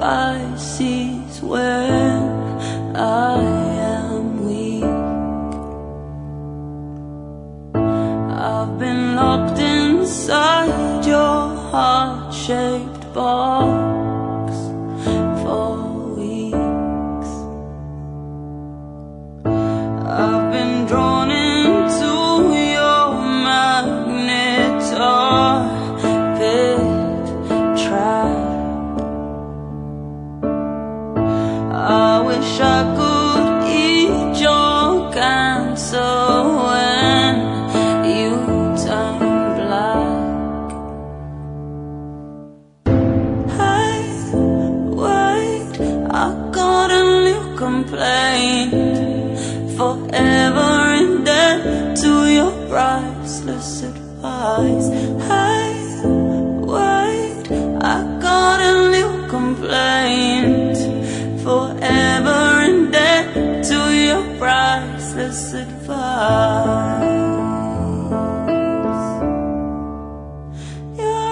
Pisces when I am weak. I've been locked inside your heart-shaped box for weeks. I've been drawn into your magnet orbit trap. I wish I could eat your cancer when you turn black. Hey, wait, I got a new complaint. Forever in debt to your priceless advice. Hey, wait, I got a new complaint. Forever in debt to your priceless advice. Your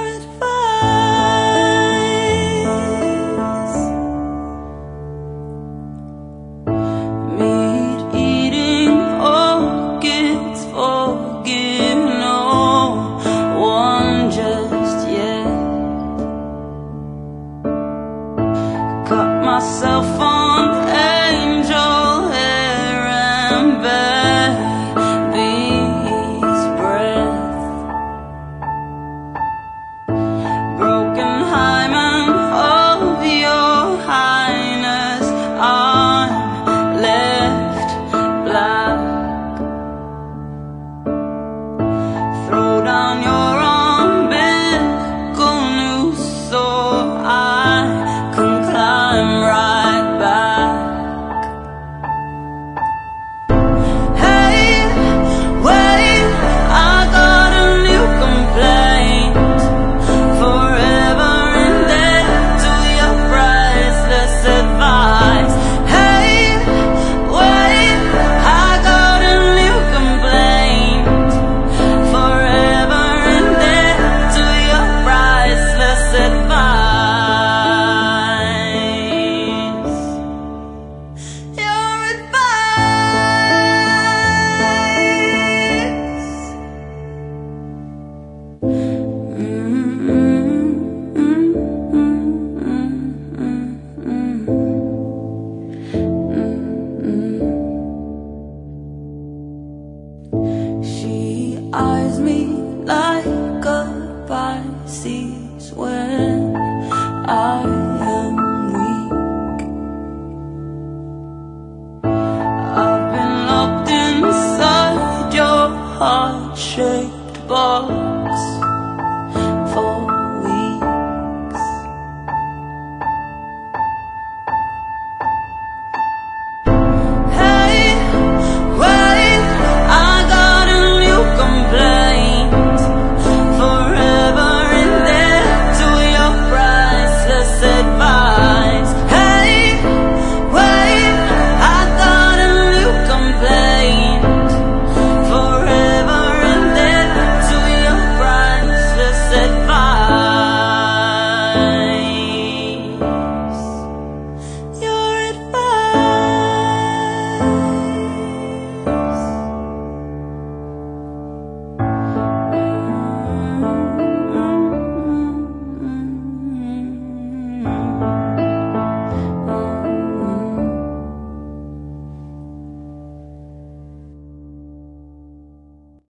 advice. Meat-eating orchids, forgive no one just yet. Cut myself on angel hair and baby's breath. Broken hymen of your highness, I'm left black. Throw down your umbilical noose so I can climb right back. Hey, wait, I got a new complaint. Forever in debt to your priceless advice. Hey, wait, I got a new complaint. Forever in debt to your priceless advice. Your advice. She eyes me like a Pisces when I